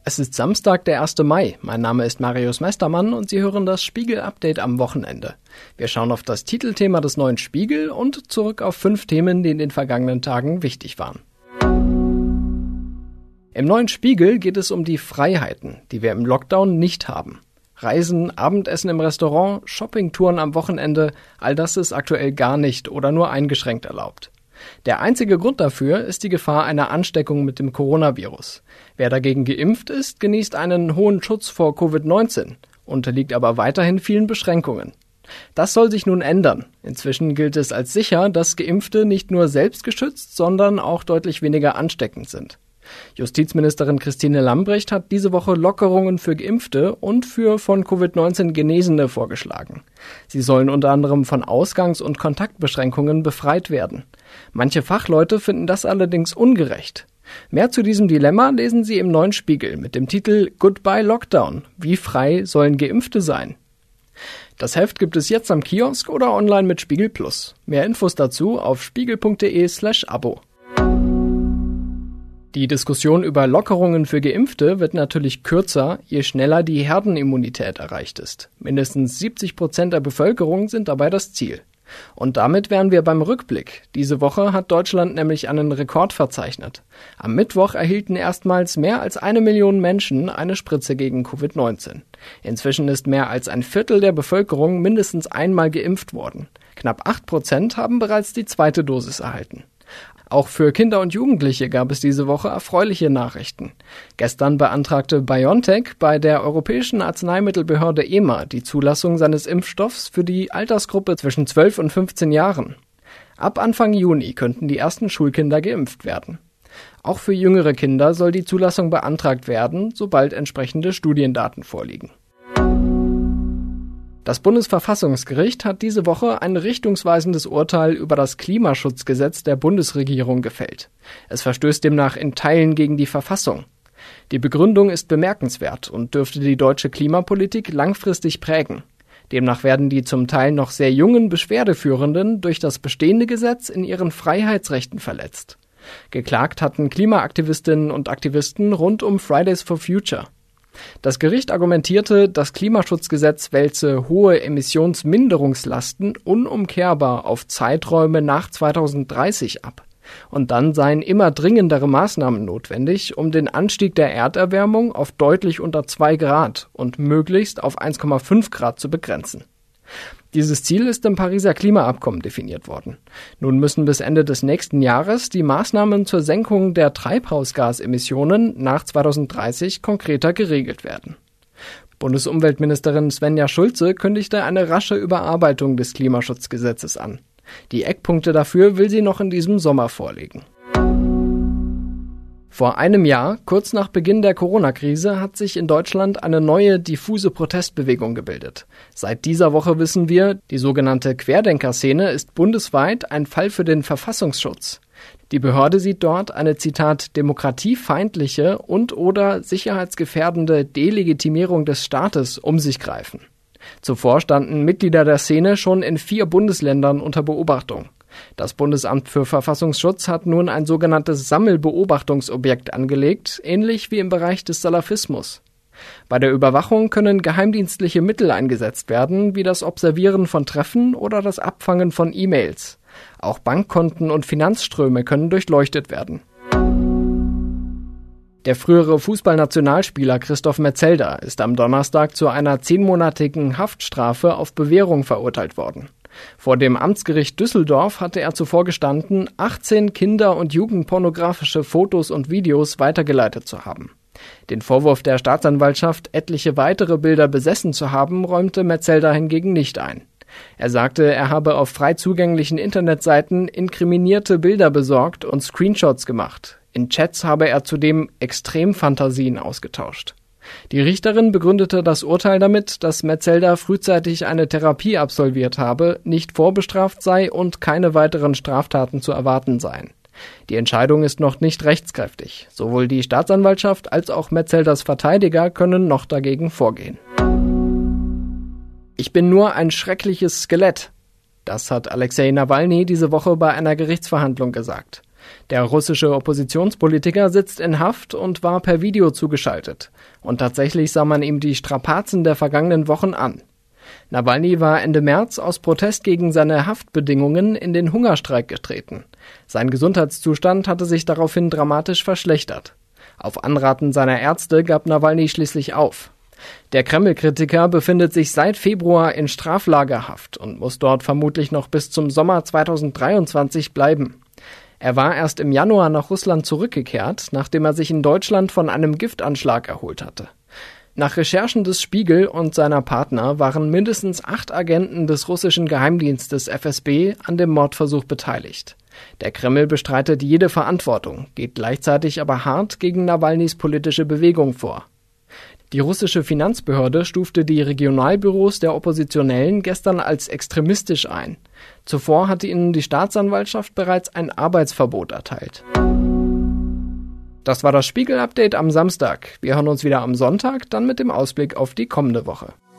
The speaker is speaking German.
Es ist Samstag, der 1. Mai. Mein Name ist Marius Mestermann und Sie hören das Spiegel-Update am Wochenende. Wir schauen auf das Titelthema des neuen Spiegel und zurück auf 5 Themen, die in den vergangenen Tagen wichtig waren. Im neuen Spiegel geht es um die Freiheiten, die wir im Lockdown nicht haben. Reisen, Abendessen im Restaurant, Shoppingtouren am Wochenende, all das ist aktuell gar nicht oder nur eingeschränkt erlaubt. Der einzige Grund dafür ist die Gefahr einer Ansteckung mit dem Coronavirus. Wer dagegen geimpft ist, genießt einen hohen Schutz vor Covid-19, unterliegt aber weiterhin vielen Beschränkungen. Das soll sich nun ändern. Inzwischen gilt es als sicher, dass Geimpfte nicht nur selbst geschützt, sondern auch deutlich weniger ansteckend sind. Justizministerin Christine Lambrecht hat diese Woche Lockerungen für Geimpfte und für von Covid-19 Genesene vorgeschlagen. Sie sollen unter anderem von Ausgangs- und Kontaktbeschränkungen befreit werden. Manche Fachleute finden das allerdings ungerecht. Mehr zu diesem Dilemma lesen Sie im neuen Spiegel mit dem Titel Goodbye Lockdown. Wie frei sollen Geimpfte sein? Das Heft gibt es jetzt am Kiosk oder online mit Spiegel Plus. Mehr Infos dazu auf spiegel.de/Abo. Die Diskussion über Lockerungen für Geimpfte wird natürlich kürzer, je schneller die Herdenimmunität erreicht ist. Mindestens 70% der Bevölkerung sind dabei das Ziel. Und damit wären wir beim Rückblick. Diese Woche hat Deutschland nämlich einen Rekord verzeichnet. Am Mittwoch erhielten erstmals mehr als 1 Million Menschen eine Spritze gegen Covid-19. Inzwischen ist mehr als ein Viertel der Bevölkerung mindestens einmal geimpft worden. Knapp 8% haben bereits die zweite Dosis erhalten. Auch für Kinder und Jugendliche gab es diese Woche erfreuliche Nachrichten. Gestern beantragte BioNTech bei der Europäischen Arzneimittelbehörde EMA die Zulassung seines Impfstoffs für die Altersgruppe zwischen 12 und 15 Jahren. Ab Anfang Juni könnten die ersten Schulkinder geimpft werden. Auch für jüngere Kinder soll die Zulassung beantragt werden, sobald entsprechende Studiendaten vorliegen. Das Bundesverfassungsgericht hat diese Woche ein richtungsweisendes Urteil über das Klimaschutzgesetz der Bundesregierung gefällt. Es verstößt demnach in Teilen gegen die Verfassung. Die Begründung ist bemerkenswert und dürfte die deutsche Klimapolitik langfristig prägen. Demnach werden die zum Teil noch sehr jungen Beschwerdeführenden durch das bestehende Gesetz in ihren Freiheitsrechten verletzt. Geklagt hatten Klimaaktivistinnen und Aktivisten rund um Fridays for Future. Das Gericht argumentierte, das Klimaschutzgesetz wälze hohe Emissionsminderungslasten unumkehrbar auf Zeiträume nach 2030 ab. Und dann seien immer dringendere Maßnahmen notwendig, um den Anstieg der Erderwärmung auf deutlich unter 2 Grad und möglichst auf 1,5 Grad zu begrenzen. Dieses Ziel ist im Pariser Klimaabkommen definiert worden. Nun müssen bis Ende des nächsten Jahres die Maßnahmen zur Senkung der Treibhausgasemissionen nach 2030 konkreter geregelt werden. Bundesumweltministerin Svenja Schulze kündigte eine rasche Überarbeitung des Klimaschutzgesetzes an. Die Eckpunkte dafür will sie noch in diesem Sommer vorlegen. Vor einem Jahr, kurz nach Beginn der Corona-Krise, hat sich in Deutschland eine neue, diffuse Protestbewegung gebildet. Seit dieser Woche wissen wir, die sogenannte Querdenker-Szene ist bundesweit ein Fall für den Verfassungsschutz. Die Behörde sieht dort eine, Zitat, demokratiefeindliche und/oder sicherheitsgefährdende Delegitimierung des Staates um sich greifen. Zuvor standen Mitglieder der Szene schon in 4 Bundesländern unter Beobachtung. Das Bundesamt für Verfassungsschutz hat nun ein sogenanntes Sammelbeobachtungsobjekt angelegt, ähnlich wie im Bereich des Salafismus. Bei der Überwachung können geheimdienstliche Mittel eingesetzt werden, wie das Observieren von Treffen oder das Abfangen von E-Mails. Auch Bankkonten und Finanzströme können durchleuchtet werden. Der frühere Fußballnationalspieler Christoph Metzelder ist am Donnerstag zu einer 10-monatigen Haftstrafe auf Bewährung verurteilt worden. Vor dem Amtsgericht Düsseldorf hatte er zuvor gestanden, 18 kinder- und jugendpornografische Fotos und Videos weitergeleitet zu haben. Den Vorwurf der Staatsanwaltschaft, etliche weitere Bilder besessen zu haben, räumte Metzelder hingegen nicht ein. Er sagte, er habe auf frei zugänglichen Internetseiten inkriminierte Bilder besorgt und Screenshots gemacht. In Chats habe er zudem Extremfantasien ausgetauscht. Die Richterin begründete das Urteil damit, dass Metzelder frühzeitig eine Therapie absolviert habe, nicht vorbestraft sei und keine weiteren Straftaten zu erwarten seien. Die Entscheidung ist noch nicht rechtskräftig. Sowohl die Staatsanwaltschaft als auch Metzelders Verteidiger können noch dagegen vorgehen. Ich bin nur ein schreckliches Skelett. Das hat Alexei Nawalny diese Woche bei einer Gerichtsverhandlung gesagt. Der russische Oppositionspolitiker sitzt in Haft und war per Video zugeschaltet. Und tatsächlich sah man ihm die Strapazen der vergangenen Wochen an. Nawalny war Ende März aus Protest gegen seine Haftbedingungen in den Hungerstreik getreten. Sein Gesundheitszustand hatte sich daraufhin dramatisch verschlechtert. Auf Anraten seiner Ärzte gab Nawalny schließlich auf. Der Kreml-Kritiker befindet sich seit Februar in Straflagerhaft und muss dort vermutlich noch bis zum Sommer 2023 bleiben. Er war erst im Januar nach Russland zurückgekehrt, nachdem er sich in Deutschland von einem Giftanschlag erholt hatte. Nach Recherchen des Spiegel und seiner Partner waren mindestens 8 Agenten des russischen Geheimdienstes FSB an dem Mordversuch beteiligt. Der Kreml bestreitet jede Verantwortung, geht gleichzeitig aber hart gegen Nawalnys politische Bewegung vor. Die russische Finanzbehörde stufte die Regionalbüros der Oppositionellen gestern als extremistisch ein. Zuvor hatte ihnen die Staatsanwaltschaft bereits ein Arbeitsverbot erteilt. Das war das Spiegel-Update am Samstag. Wir hören uns wieder am Sonntag, dann mit dem Ausblick auf die kommende Woche.